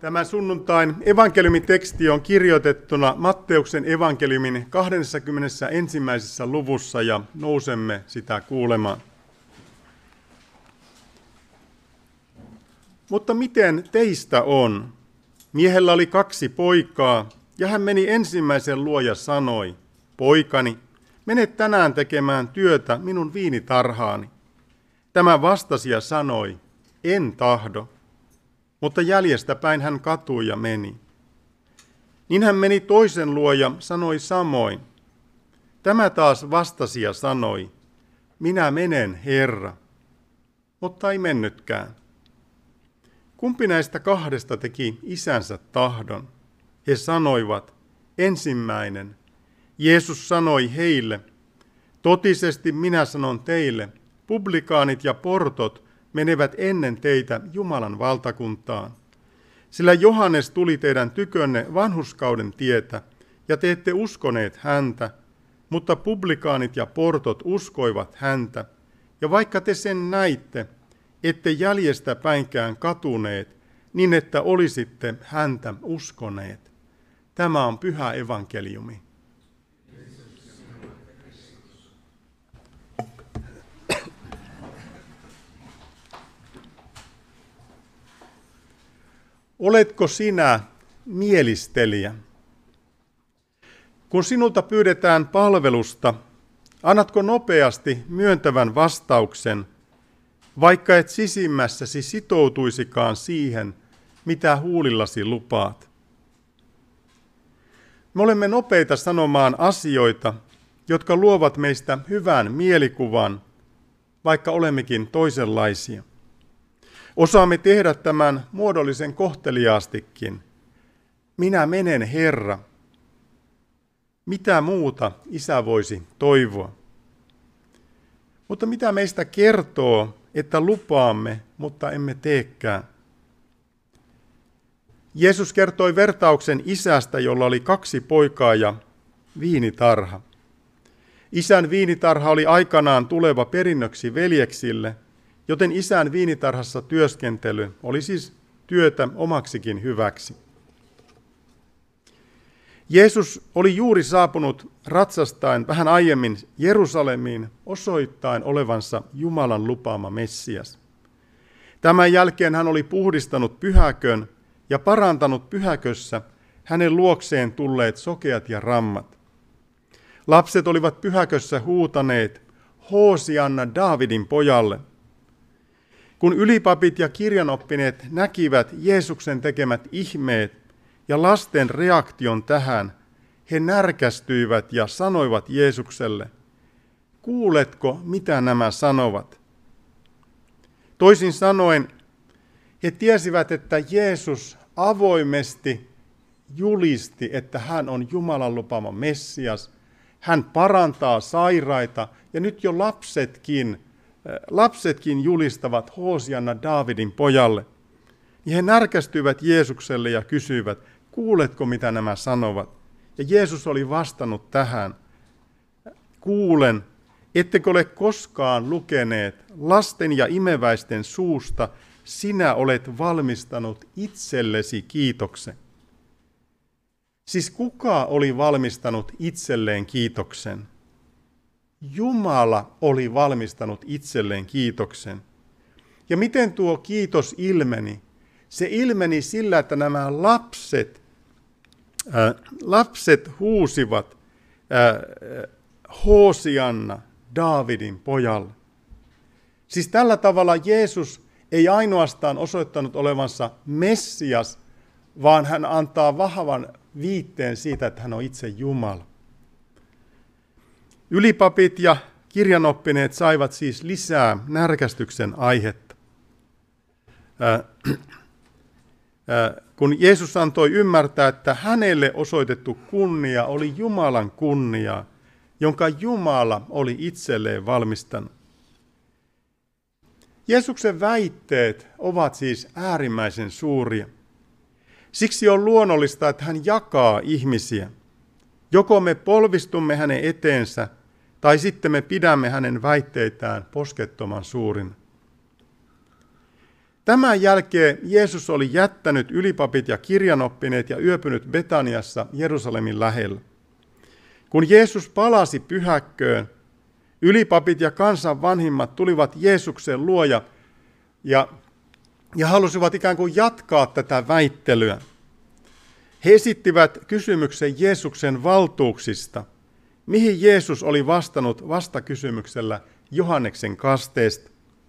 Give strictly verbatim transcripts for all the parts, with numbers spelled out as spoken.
Tämän sunnuntain evankeliumiteksti on kirjoitettuna Matteuksen evankeliumin kaksikymmentäyksi. luvussa ja nousemme sitä kuulemaan. Mutta miten teistä on? Miehellä oli kaksi poikaa, ja hän meni ensimmäisen luo ja sanoi, poikani, mene tänään tekemään työtä minun viinitarhaani. Tämä vastasi ja sanoi, en tahdo. Mutta jäljestäpäin hän katui ja meni. Niin hän meni toisen luo ja sanoi samoin. Tämä taas vastasi ja sanoi, minä menen, Herra. Mutta ei mennytkään. Kumpi näistä kahdesta teki isänsä tahdon? He sanoivat, ensimmäinen. Jeesus sanoi heille, totisesti minä sanon teille, publikaanit ja portot menevät ennen teitä Jumalan valtakuntaan. Sillä Johannes tuli teidän tykönne vanhurskauden tietä, ja te ette uskoneet häntä, mutta publikaanit ja portot uskoivat häntä, ja vaikka te sen näitte, ette jäljestä päinkään katuneet, niin että olisitte häntä uskoneet. Tämä on pyhä evankeliumi. Oletko sinä mielistelijä? Kun sinulta pyydetään palvelusta, annatko nopeasti myöntävän vastauksen, vaikka et sisimmässäsi sitoutuisikaan siihen, mitä huulillasi lupaat? Me olemme nopeita sanomaan asioita, jotka luovat meistä hyvän mielikuvan, vaikka olemmekin toisenlaisia. Osaamme tehdä tämän muodollisen kohteliaastikin. Minä menen, Herra. Mitä muuta isä voisi toivoa? Mutta mitä meistä kertoo, että lupaamme, mutta emme teekään? Jeesus kertoi vertauksen isästä, jolla oli kaksi poikaa ja viinitarha. Isän viinitarha oli aikanaan tuleva perinnöksi veljeksille, joten isän viinitarhassa työskentely oli siis työtä omaksikin hyväksi. Jeesus oli juuri saapunut ratsastaen vähän aiemmin Jerusalemiin osoittaen olevansa Jumalan lupaama Messias. Tämän jälkeen hän oli puhdistanut pyhäkön ja parantanut pyhäkössä hänen luokseen tulleet sokeat ja rammat. Lapset olivat pyhäkössä huutaneet, Hoosianna Daavidin pojalle. Kun ylipapit ja kirjanoppineet näkivät Jeesuksen tekemät ihmeet ja lasten reaktion tähän, he närkästyivät ja sanoivat Jeesukselle, kuuletko, mitä nämä sanovat? Toisin sanoen, he tiesivät, että Jeesus avoimesti julisti, että hän on Jumalan lupaama Messias. Hän parantaa sairaita ja nyt jo lapsetkin, lapsetkin julistavat Hoosianna Daavidin pojalle. Ja he närkästyivät Jeesukselle ja kysyivät, kuuletko mitä nämä sanovat? Ja Jeesus oli vastannut tähän, kuulen, ettekö ole koskaan lukeneet lasten ja imeväisten suusta, sinä olet valmistanut itsellesi kiitoksen. Siis kuka oli valmistanut itselleen kiitoksen? Jumala oli valmistanut itselleen kiitoksen. Ja miten tuo kiitos ilmeni? Se ilmeni sillä, että nämä lapset, äh, lapset huusivat äh, Hoosianna Daavidin pojalle. Siis tällä tavalla Jeesus ei ainoastaan osoittanut olevansa Messias, vaan hän antaa vahvan viitteen siitä, että hän on itse Jumala. Ylipapit ja kirjanoppineet saivat siis lisää närkästyksen aihetta. Äh, kun Jeesus antoi ymmärtää, että hänelle osoitettu kunnia oli Jumalan kunnia, jonka Jumala oli itselleen valmistanut. Jeesuksen väitteet ovat siis äärimmäisen suuria. Siksi on luonnollista, että hän jakaa ihmisiä. Joko me polvistumme hänen eteensä, tai sitten me pidämme hänen väitteitään poskettoman suurina. Tämän jälkeen Jeesus oli jättänyt ylipapit ja kirjanoppineet ja yöpynyt Betaniassa Jerusalemin lähellä. Kun Jeesus palasi pyhäkköön, ylipapit ja kansan vanhimmat tulivat Jeesuksen luo ja, ja, ja halusivat ikään kuin jatkaa tätä väittelyä. He esittivät kysymyksen Jeesuksen valtuuksista, mihin Jeesus oli vastannut vastakysymyksellä Johanneksen kasteesta.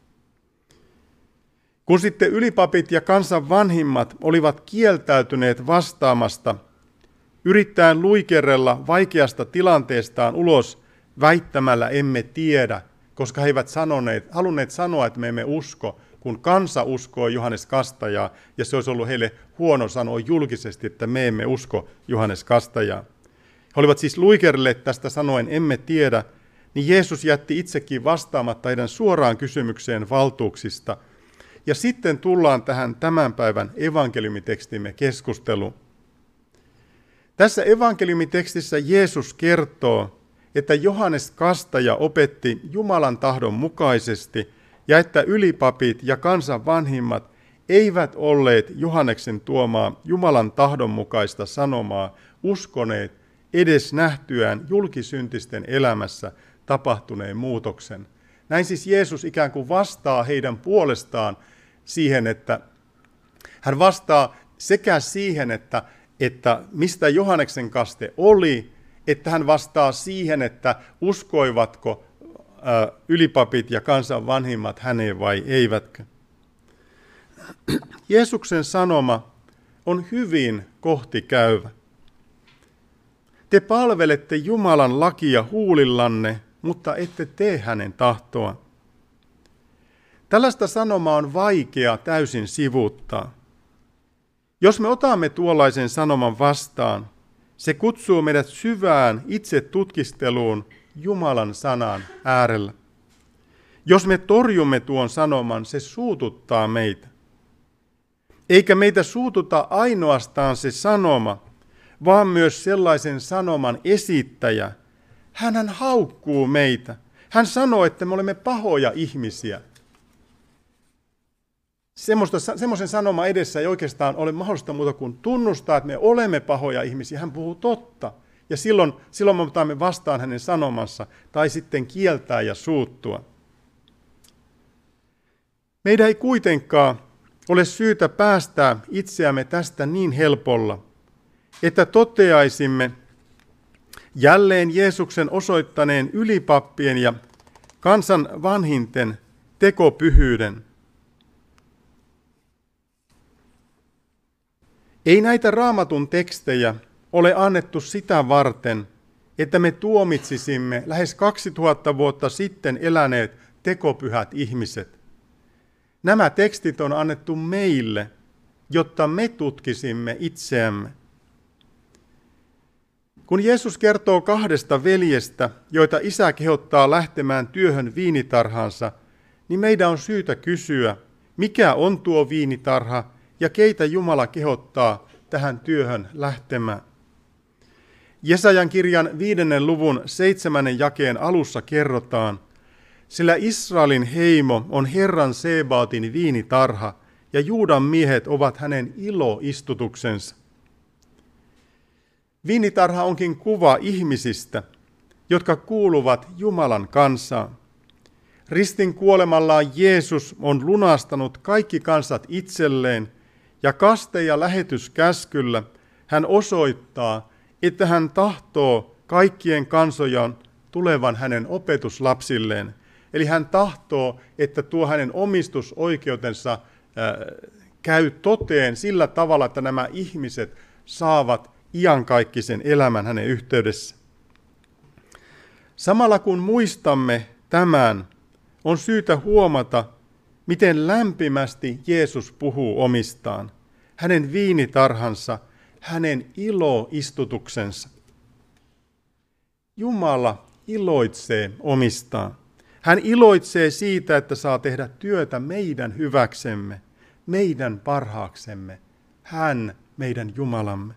Kun sitten ylipapit ja kansan vanhimmat olivat kieltäytyneet vastaamasta, yrittäen luikerrella vaikeasta tilanteestaan ulos väittämällä emme tiedä, koska he eivät sanoneet, halunneet sanoa, että me emme usko, kun kansa uskoo Johannes Kastajaa, ja se olisi ollut heille huono sanoa julkisesti, että me emme usko Johannes Kastajaa. He olivat siis luikerelleet tästä sanoen emme tiedä, niin Jeesus jätti itsekin vastaamatta heidän suoraan kysymykseen valtuuksista. Ja sitten tullaan tähän tämän päivän evankeliumitekstimme keskusteluun. Tässä evankeliumitekstissä Jeesus kertoo, että Johannes Kastaja opetti Jumalan tahdon mukaisesti ja että ylipapit ja kansan vanhimmat eivät olleet Johanneksen tuomaa Jumalan tahdon mukaista sanomaa uskoneet edes nähtyään julkisyntisten elämässä tapahtuneen muutoksen. Näin siis Jeesus ikään kuin vastaa heidän puolestaan siihen, että hän vastaa sekä siihen, että, että mistä Johanneksen kaste oli, että hän vastaa siihen, että uskoivatko ä, ylipapit ja kansan vanhimmat häneen vai eivätkö. Jeesuksen sanoma on hyvin kohtikäyvä. Te palvelette Jumalan lakia huulillanne, mutta ette tee hänen tahtoa. Tällaista sanomaa on vaikea täysin sivuuttaa. Jos me otamme tuollaisen sanoman vastaan, se kutsuu meidät syvään itse tutkisteluun Jumalan sanan äärellä. Jos me torjumme tuon sanoman, se suututtaa meitä. Eikä meitä suututa ainoastaan se sanoma, vaan myös sellaisen sanoman esittäjä. Hänhän haukkuu meitä. Hän sanoo, että me olemme pahoja ihmisiä. Semmoisen sanoman edessä ei oikeastaan ole mahdollista muuta kuin tunnustaa, että me olemme pahoja ihmisiä. Hän puhuu totta. Ja silloin, silloin me otamme vastaan hänen sanomansa tai sitten kieltää ja suuttua. Meidän ei kuitenkaan ole syytä päästää itseämme tästä niin helpolla, että toteaisimme jälleen Jeesuksen osoittaneen ylipappien ja kansan vanhinten tekopyhyyden. Ei näitä Raamatun tekstejä ole annettu sitä varten, että me tuomitsisimme lähes kaksituhatta vuotta sitten eläneet tekopyhät ihmiset. Nämä tekstit on annettu meille, jotta me tutkisimme itseämme. Kun Jeesus kertoo kahdesta veljestä, joita isä kehottaa lähtemään työhön viinitarhaansa, niin meidän on syytä kysyä, mikä on tuo viinitarha ja keitä Jumala kehottaa tähän työhön lähtemään. Jesajan kirjan viidennen luvun seitsemännen jakeen alussa kerrotaan, sillä Israelin heimo on Herran Sebaotin viinitarha ja Juudan miehet ovat hänen iloistutuksensa. Viinitarha onkin kuva ihmisistä, jotka kuuluvat Jumalan kansaan. Ristin kuolemallaan Jeesus on lunastanut kaikki kansat itselleen ja kaste- ja lähetyskäskyllä hän osoittaa, että hän tahtoo kaikkien kansojen tulevan hänen opetuslapsilleen. Eli hän tahtoo, että tuo hänen omistusoikeutensa äh, käy toteen sillä tavalla, että nämä ihmiset saavat iankaikkisen elämän hänen yhteydessä. Samalla kun muistamme tämän, on syytä huomata, miten lämpimästi Jeesus puhuu omistaan, hänen viinitarhansa, hänen iloistutuksensa. Jumala iloitsee omistaan. Hän iloitsee siitä, että saa tehdä työtä meidän hyväksemme, meidän parhaaksemme, hän meidän Jumalamme.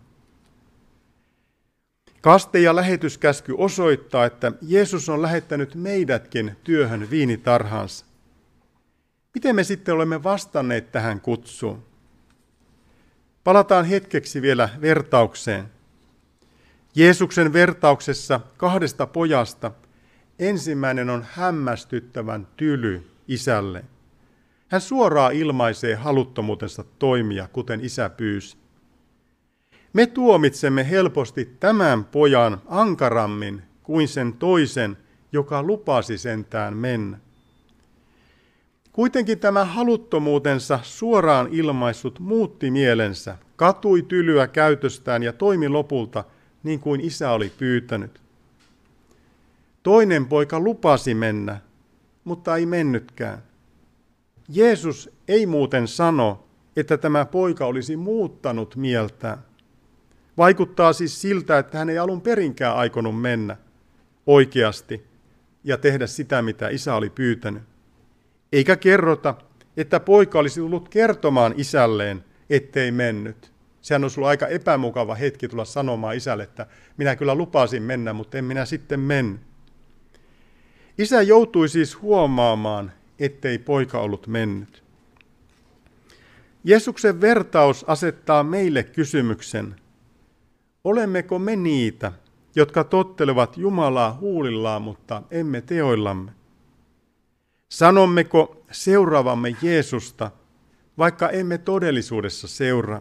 Kaste- ja lähetyskäsky osoittaa, että Jeesus on lähettänyt meidätkin työhön viinitarhaansa. Miten me sitten olemme vastanneet tähän kutsuun? Palataan hetkeksi vielä vertaukseen. Jeesuksen vertauksessa kahdesta pojasta ensimmäinen on hämmästyttävän tyly isälle. Hän suoraan ilmaisee haluttomuutensa toimia, kuten isä pyysi. Me tuomitsemme helposti tämän pojan ankarammin kuin sen toisen, joka lupasi sentään mennä. Kuitenkin tämä haluttomuutensa suoraan ilmaissut muutti mielensä, katui tylyä käytöstään ja toimi lopulta niin kuin isä oli pyytänyt. Toinen poika lupasi mennä, mutta ei mennytkään. Jeesus ei muuten sano, että tämä poika olisi muuttanut mieltään. Vaikuttaa siis siltä, että hän ei alun perinkään aikonut mennä oikeasti ja tehdä sitä, mitä isä oli pyytänyt. Eikä kerrota, että poika olisi tullut kertomaan isälleen, ettei mennyt. Sehän olisi ollut aika epämukava hetki tulla sanomaan isälle, että minä kyllä lupasin mennä, mutta en minä sitten mennyt. Isä joutui siis huomaamaan, ettei poika ollut mennyt. Jeesuksen vertaus asettaa meille kysymyksen, olemmeko me niitä, jotka tottelevat Jumalaa huulillaan, mutta emme teoillamme? Sanommeko seuraavamme Jeesusta, vaikka emme todellisuudessa seuraa?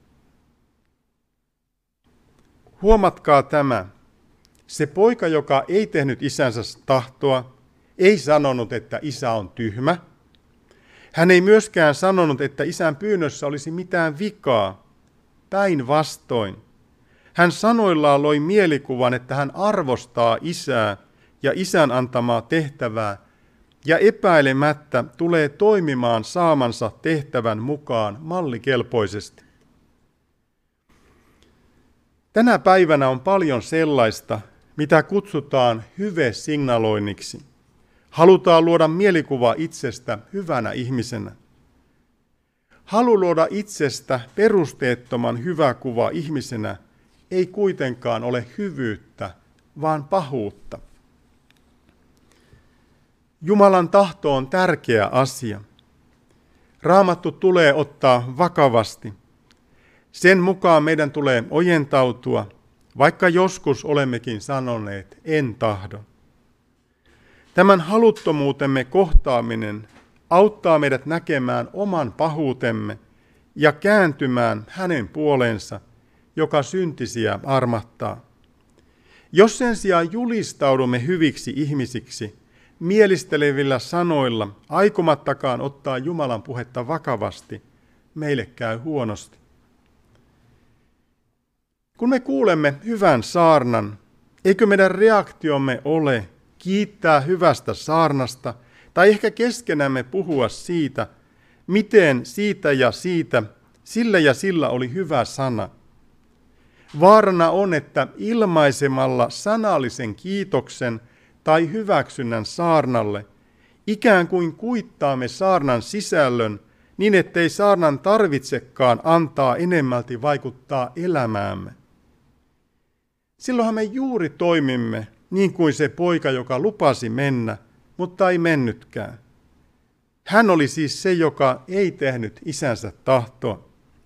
Huomatkaa tämä. Se poika, joka ei tehnyt isänsä tahtoa, ei sanonut, että isä on tyhmä. Hän ei myöskään sanonut, että isän pyynnössä olisi mitään vikaa. Päinvastoin. Hän sanoillaan loi mielikuvan, että hän arvostaa isää ja isän antamaa tehtävää ja epäilemättä tulee toimimaan saamansa tehtävän mukaan mallikelpoisesti. Tänä päivänä on paljon sellaista, mitä kutsutaan hyve-signaloinniksi. Halutaan luoda mielikuva itsestä hyvänä ihmisenä. Halu luoda itsestä perusteettoman hyvä kuva ihmisenä ei kuitenkaan ole hyvyyttä, vaan pahuutta. Jumalan tahto on tärkeä asia. Raamattu tulee ottaa vakavasti. Sen mukaan meidän tulee ojentautua, vaikka joskus olemmekin sanoneet en tahdo. Tämän haluttomuutemme kohtaaminen auttaa meidät näkemään oman pahuutemme ja kääntymään hänen puoleensa, joka syntisiä armahtaa. Jos sen sijaan julistaudumme hyviksi ihmisiksi, mielistelevillä sanoilla, aikomattakaan ottaa Jumalan puhetta vakavasti, meille käy huonosti. Kun me kuulemme hyvän saarnan, eikö meidän reaktiomme ole kiittää hyvästä saarnasta tai ehkä keskenämme puhua siitä, miten siitä ja siitä, sillä ja sillä oli hyvä sana. Vaarana on, että ilmaisemalla sanallisen kiitoksen tai hyväksynnän saarnalle ikään kuin kuittaamme saarnan sisällön niin, ettei saarnan tarvitsekaan antaa enemmälti vaikuttaa elämäämme. Silloinhan me juuri toimimme niin kuin se poika, joka lupasi mennä, mutta ei mennytkään. Hän oli siis se, joka ei tehnyt isänsä tahtoa.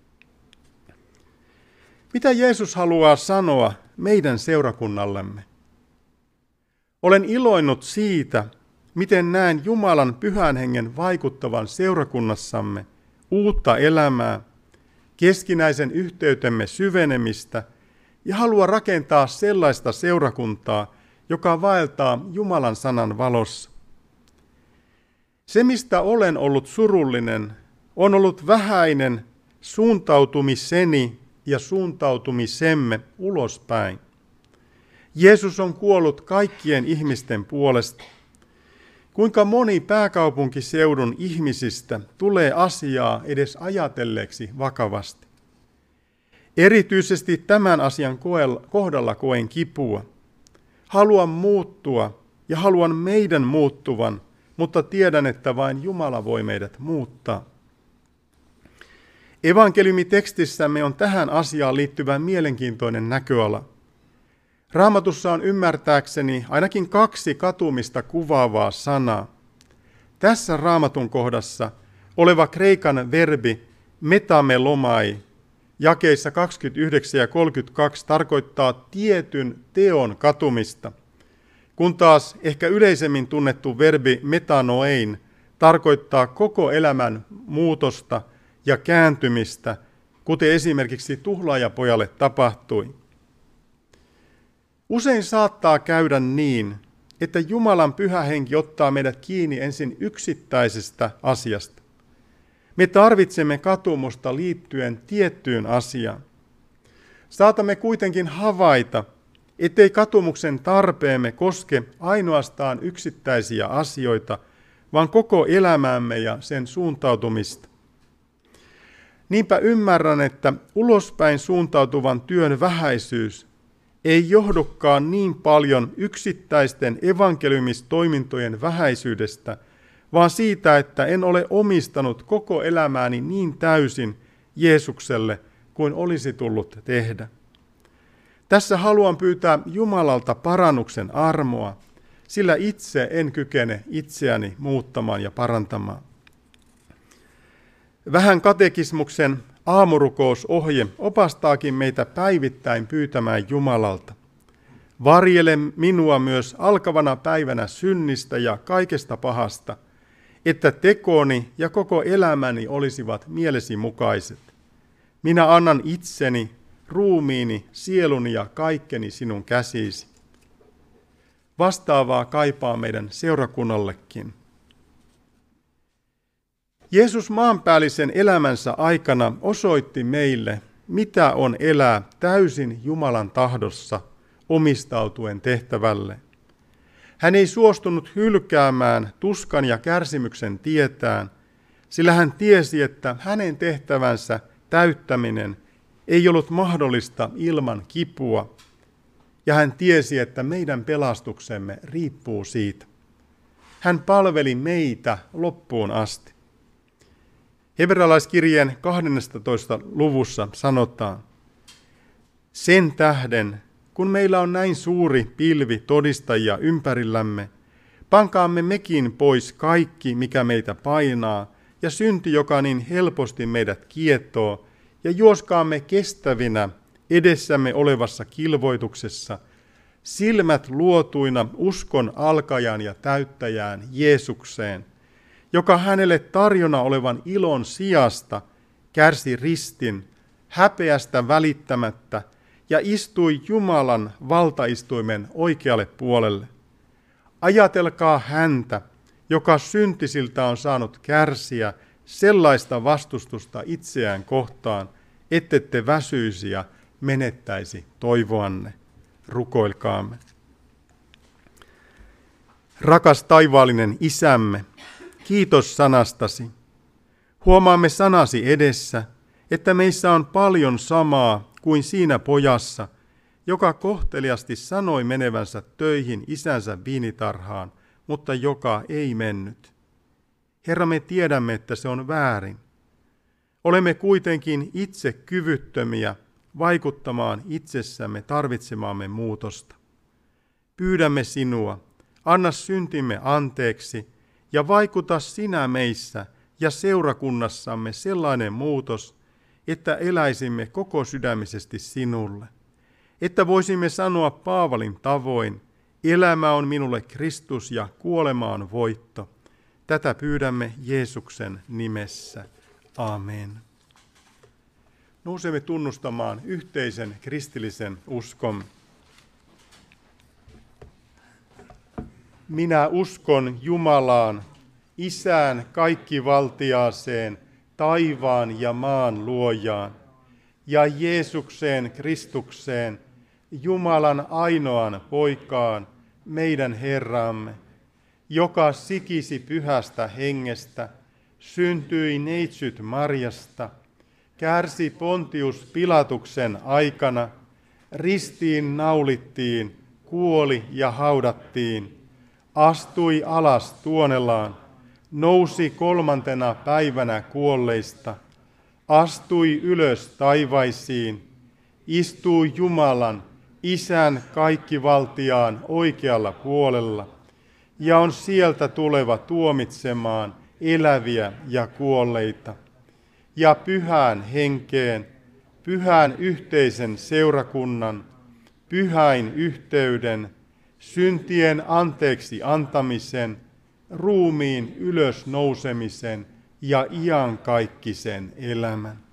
Mitä Jeesus haluaa sanoa meidän seurakunnallemme? Olen iloinnut siitä, miten näen Jumalan pyhän hengen vaikuttavan seurakunnassamme uutta elämää, keskinäisen yhteytemme syvenemistä ja haluan rakentaa sellaista seurakuntaa, joka vaeltaa Jumalan sanan valossa. Se, mistä olen ollut surullinen, on ollut vähäinen suuntautumiseni ja suuntautumisemme ulospäin. Jeesus on kuollut kaikkien ihmisten puolesta. Kuinka moni pääkaupunkiseudun ihmisistä tulee asiaa edes ajatelleeksi vakavasti? Erityisesti tämän asian kohdalla koen kipua. Haluan muuttua ja haluan meidän muuttuvan, mutta tiedän, että vain Jumala voi meidät muuttaa. Evankeliumitekstissämme on tähän asiaan liittyvä mielenkiintoinen näköala. Raamatussa on ymmärtääkseni ainakin kaksi katumista kuvaavaa sanaa. Tässä raamatun kohdassa oleva kreikan verbi metamelomai jakeissa kaksikymmentäyhdeksän ja kolmekymmentäkaksi tarkoittaa tietyn teon katumista, kun taas ehkä yleisemmin tunnettu verbi metanoein tarkoittaa koko elämän muutosta ja kääntymistä, kuten esimerkiksi tuhlaajapojalle tapahtui. Usein saattaa käydä niin, että Jumalan pyhä henki ottaa meidät kiinni ensin yksittäisestä asiasta. Me tarvitsemme katumusta liittyen tiettyyn asiaan. Saatamme kuitenkin havaita, ettei katumuksen tarpeemme koske ainoastaan yksittäisiä asioita, vaan koko elämäämme ja sen suuntautumista. Niinpä ymmärrän, että ulospäin suuntautuvan työn vähäisyys ei johdukaan niin paljon yksittäisten evankeliumistoimintojen vähäisyydestä, vaan siitä, että en ole omistanut koko elämääni niin täysin Jeesukselle kuin olisi tullut tehdä. Tässä haluan pyytää Jumalalta parannuksen armoa, sillä itse en kykene itseäni muuttamaan ja parantamaan. Vähän katekismuksen aamurukousohje opastaakin meitä päivittäin pyytämään Jumalalta. Varjele minua myös alkavana päivänä synnistä ja kaikesta pahasta, että tekoni ja koko elämäni olisivat mielesi mukaiset. Minä annan itseni, ruumiini, sieluni ja kaikkeni sinun käsisi. Vastaavaa kaipaa meidän seurakunnallekin. Jeesus maanpäällisen elämänsä aikana osoitti meille, mitä on elää täysin Jumalan tahdossa omistautuen tehtävälle. Hän ei suostunut hylkäämään tuskan ja kärsimyksen tietään, sillä hän tiesi, että hänen tehtävänsä täyttäminen ei ollut mahdollista ilman kipua, ja hän tiesi, että meidän pelastuksemme riippuu siitä. Hän palveli meitä loppuun asti. Hebrealaiskirjeen kahdennessatoista luvussa sanotaan, sen tähden, kun meillä on näin suuri pilvi todistajia ympärillämme, pankaamme mekin pois kaikki, mikä meitä painaa, ja synti, joka niin helposti meidät kietoo, ja juoskaamme kestävinä edessämme olevassa kilvoituksessa, silmät luotuina uskon alkajan ja täyttäjään Jeesukseen, joka hänelle tarjona olevan ilon sijasta kärsi ristin, häpeästä välittämättä, ja istui Jumalan valtaistuimen oikealle puolelle. Ajatelkaa häntä, joka syntisiltä on saanut kärsiä sellaista vastustusta itseään kohtaan, ettette väsyisi ja menettäisi toivoanne. Rukoilkaamme. Rakas taivaallinen Isämme, kiitos sanastasi. Huomaamme sanasi edessä, että meissä on paljon samaa kuin siinä pojassa, joka kohteliasti sanoi menevänsä töihin isänsä viinitarhaan, mutta joka ei mennyt. Herra, me tiedämme, että se on väärin. Olemme kuitenkin itse kyvyttömiä vaikuttamaan itsessämme tarvitsemaamme muutosta. Pyydämme sinua, anna syntimme anteeksi ja vaikuta sinä meissä ja seurakunnassamme sellainen muutos, että eläisimme koko sydämisesti sinulle. Että voisimme sanoa Paavalin tavoin, elämä on minulle Kristus ja kuolema on voitto. Tätä pyydämme Jeesuksen nimessä. Amen. Nousemme tunnustamaan yhteisen kristillisen uskon. Minä uskon Jumalaan, Isään kaikkivaltiaaseen, taivaan ja maan luojaan, ja Jeesukseen Kristukseen, Jumalan ainoan poikaan, meidän Herramme, joka sikisi pyhästä hengestä, syntyi neitsyt Marjasta, kärsi Pontius Pilatuksen aikana, ristiin naulittiin, kuoli ja haudattiin, astui alas tuonellaan, nousi kolmantena päivänä kuolleista, astui ylös taivaisiin, istui Jumalan, Isän kaikkivaltiaan oikealla puolella, ja on sieltä tuleva tuomitsemaan eläviä ja kuolleita. Ja pyhään henkeen, pyhän yhteisen seurakunnan, pyhäin yhteyden, syntien anteeksi antamisen, ruumiin ylösnousemisen ja iankaikkisen elämän.